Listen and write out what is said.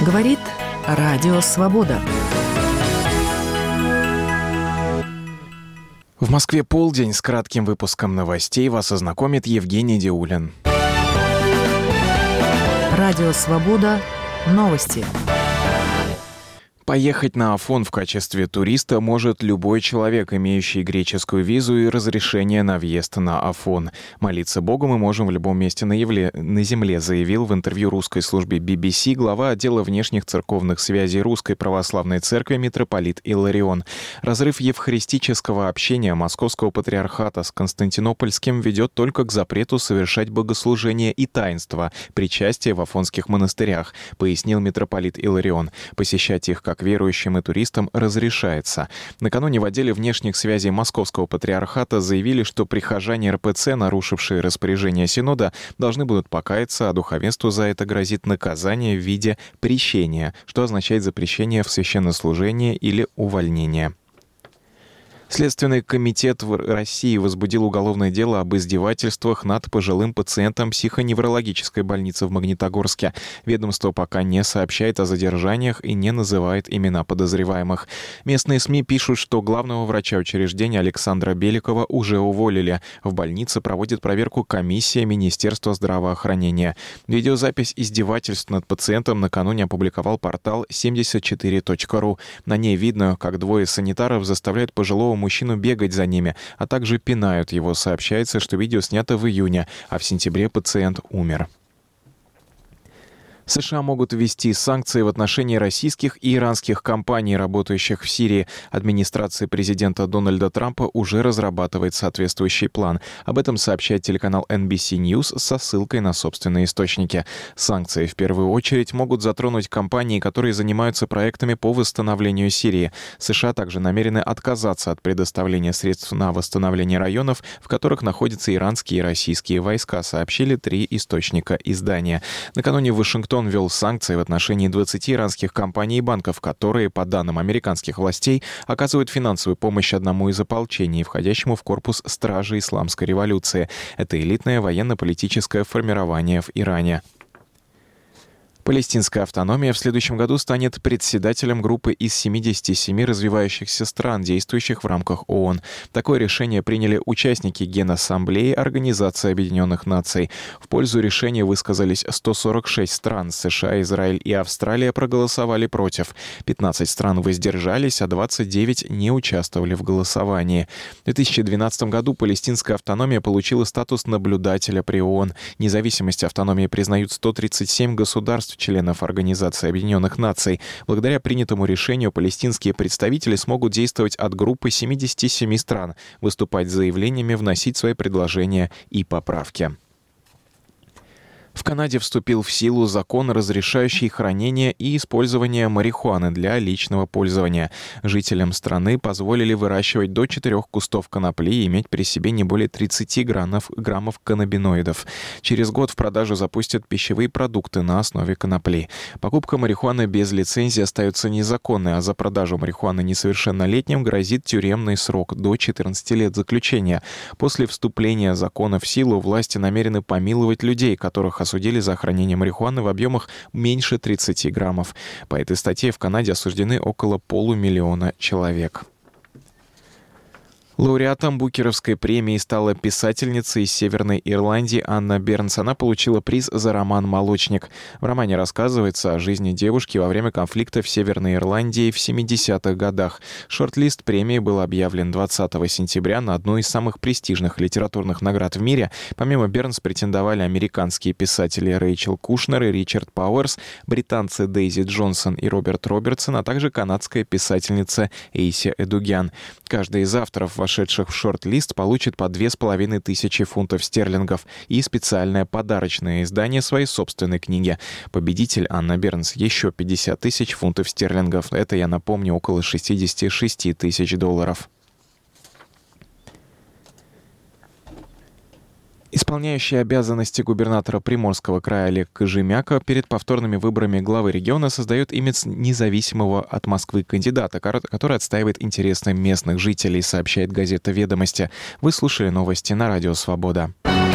Говорит Радио Свобода. В Москве полдень. С кратким выпуском новостей вас ознакомит Евгений Диулин. Радио Свобода. Новости. Поехать на Афон в качестве туриста может любой человек, имеющий греческую визу и разрешение на въезд на Афон. Молиться Богу мы можем в любом месте на земле, заявил в интервью русской службе BBC глава отдела внешних церковных связей Русской Православной Церкви митрополит Илларион. Разрыв евхаристического общения Московского патриархата с Константинопольским ведет только к запрету совершать богослужения и таинства, причастия в афонских монастырях, пояснил митрополит Илларион. Посещать их как верующим и туристам разрешается. Накануне в отделе внешних связей Московского патриархата заявили, что прихожане РПЦ, нарушившие распоряжение Синода, должны будут покаяться, а духовенству за это грозит наказание в виде прещения, что означает запрещение в священнослужении или увольнение. Следственный комитет в России возбудил уголовное дело об издевательствах над пожилым пациентом психоневрологической больницы в Магнитогорске. Ведомство пока не сообщает о задержаниях и не называет имена подозреваемых. Местные СМИ пишут, что главного врача учреждения Александра Беликова уже уволили. В больнице проводит проверку комиссия Министерства здравоохранения. Видеозапись издевательств над пациентом накануне опубликовал портал 74.ru. На ней видно, как двое санитаров заставляют пожилого мужчину бегать за ними, а также пинают его. Сообщается, что видео снято в июне, а в сентябре пациент умер. США могут ввести санкции в отношении российских и иранских компаний, работающих в Сирии. Администрация президента Дональда Трампа уже разрабатывает соответствующий план. Об этом сообщает телеканал NBC News со ссылкой на собственные источники. Санкции в первую очередь могут затронуть компании, которые занимаются проектами по восстановлению Сирии. США также намерены отказаться от предоставления средств на восстановление районов, в которых находятся иранские и российские войска, сообщили 3 источника издания. Накануне Вашингтон ввел санкции в отношении 20 иранских компаний и банков, которые, по данным американских властей, оказывают финансовую помощь одному из ополчений, входящему в корпус Стражи Исламской революции. Это элитное военно-политическое формирование в Иране. Палестинская автономия в следующем году станет председателем группы из 77 развивающихся стран, действующих в рамках ООН. Такое решение приняли участники Генассамблеи Организации Объединенных Наций. В пользу решения высказались 146 стран. США, Израиль и Австралия проголосовали против. 15 стран воздержались, а 29 не участвовали в голосовании. В 2012 году палестинская автономия получила статус наблюдателя при ООН. Независимость автономии признают 137 государств, членов Организации Объединенных Наций. Благодаря принятому решению палестинские представители смогут действовать от группы 77 стран, выступать с заявлениями, вносить свои предложения и поправки. В Канаде вступил в силу закон, разрешающий хранение и использование марихуаны для личного пользования. Жителям страны позволили выращивать до 4 кустов конопли и иметь при себе не более 30 граммов каннабиноидов. Через год в продажу запустят пищевые продукты на основе конопли. Покупка марихуаны без лицензии остается незаконной, а за продажу марихуаны несовершеннолетним грозит тюремный срок до 14 лет заключения. После вступления закона в силу власти намерены помиловать людей, которых осудили за хранение марихуаны в объемах меньше 30 граммов. По этой статье в Канаде осуждены около 500 000 человек. Лауреатом Букеровской премии стала писательница из Северной Ирландии Анна Бернс. Она получила приз за роман «Молочник». В романе рассказывается о жизни девушки во время конфликта в Северной Ирландии в 70-х годах. Шорт-лист премии был объявлен 20 сентября на одну из самых престижных литературных наград в мире. Помимо Бернс претендовали американские писатели Рэйчел Кушнер и Ричард Пауэрс, британцы Дейзи Джонсон и Роберт Робертсон, а также канадская писательница Эйси Эдугян. Каждый из авторов, вошедших в шорт-лист, получит по 2500 фунтов стерлингов и специальное подарочное издание своей собственной книги. Победитель Анна Бернс еще 50 000 фунтов стерлингов. Это, я напомню, около $66 000. Исполняющий обязанности губернатора Приморского края Олег Кожемяка перед повторными выборами главы региона создает имидж независимого от Москвы кандидата, который отстаивает интересы местных жителей, сообщает газета «Ведомости». Вы слушали новости на Радио Свобода.